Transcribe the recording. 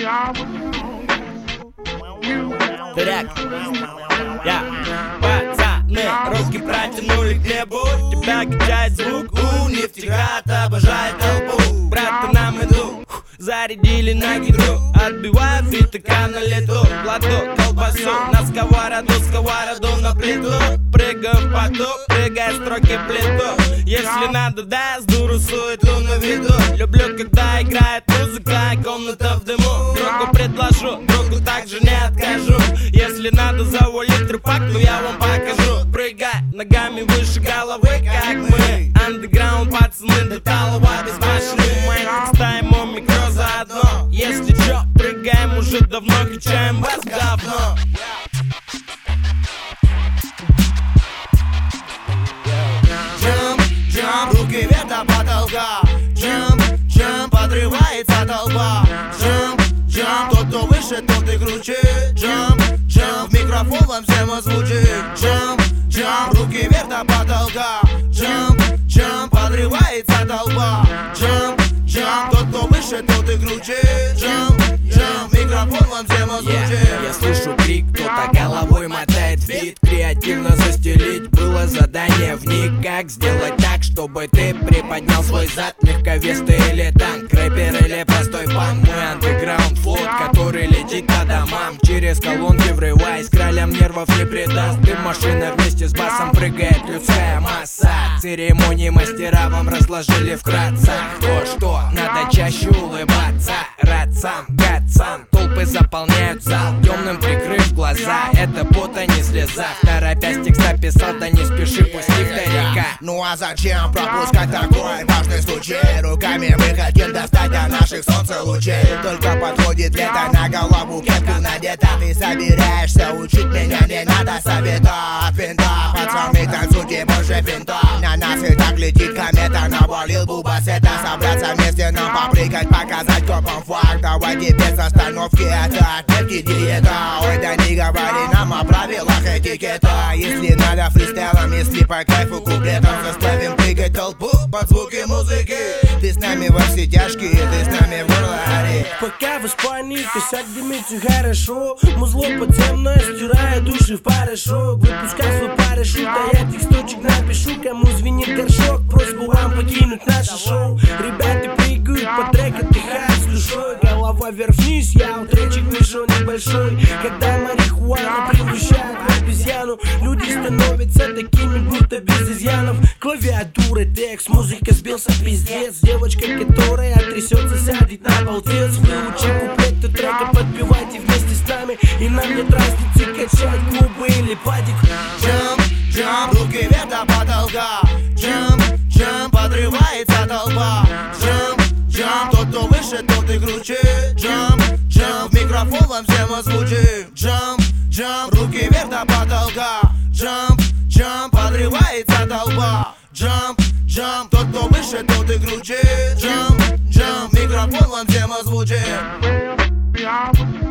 Так, пацаны, руки протянули к небу. Тебя качает звук, нефтеград обожает толпу. Брат, нам иду, зарядили на гидру. Отбивают фитыка на лету. Кладу колбасу на сковороду на плиту. Прыгаю в поту, прыгая строки плиту. Если надо, да, сдуру суету на виду. Люблю, когда играет музыка и комната в дыму. Другу предложу, другу также не откажу. Если надо, зову литрпак, но я вам покажу. Прыгай ногами выше головы, как мы. Андеграунд, пацаны, до талого безбашенный. Майк, ставим у микро заодно. Если чё, прыгаем уже давно, качаем вас говно. Джамп, руки вверх до потолка. Джамп, подрывается толпа. Джамп, тот, кто выше, тот и круче. Джамп, в микрофон вам всем озвучит. Джамп, руки вверх до потолка. Джамп, подрывается толпа. Джамп, тот, кто выше, тот и круче. Джамп, микрофон вам всем озвучит. Я слышу крик, кто-то головой мотает бит. Креативно застелить было задание вник. Как сделать так, чтобы ты приподнял свой зад? Легковесный или танк, рэпер или простой панк. Мой андеграунд флот, который летит по домам. Через колонки врываясь, кралям нервов не придаст. Ты машина вместе с басом прыгает людская масса. Церемонии мастера вам разложили вкратце. То, что надо чаще улыбаться. Радцам, гадцам, толпы заполняют зал. Темным прикрыв глаза, это пот, а не слеза. Торопясь текст написал, да не спеши, пусть их далека. Ну а зачем пропускать такой важный случай? Руками мы хотим достать до наших солнцелучей. Только подходит лето, на голову кепку надета. Ты собираешься учить меня, не надо совета от винта. Пацаны, танцуйте больше винта. На нас и так летит комета, навалил бубасета. Собраться вместе нам попрыгать, показать копам факт. Давайте без остановки, это отметки диета. Ой, да не говори нам о правилах этикета. Если надо фристайлом, если по кайфу куплетом, заставим прыгать толпу под звуки музыки. Ты с нами во все тяжкие, ты с нами в горларе. Пока в Испании косяк дымит, все хорошо. Музло подземное стирает души в порошок. Выпускай свой парашют, а я тексточек напишу. Кому звенит горшок, просьбу вам покинуть наше шоу. Ребята прыгают под трек, отдыхают с душой. Голова вверх-вниз, я утречек вижу небольшой. Когда марихуана превращает в обезьяну, люди становятся такими, будто без изъянов. Клавиатура, текст, музыка сбился пиздец. Девочка, которая трясется, сядет на полтец. Выучи куплеты трека, подпевайте вместе с нами. И нам нет разницы, качать клубы или падик. Джамп, руки вверх до потолка. Джамп, подрывается толпа. Джамп, тот, кто выше, тот и круче. Джамп, в микрофон вам всем озвучит. Джамп, руки вверх до потолка. Джамп, подрывается толпа. Джамп, тот, кто выше, тот и круче. Джамп, микрофон вам всем озвучит.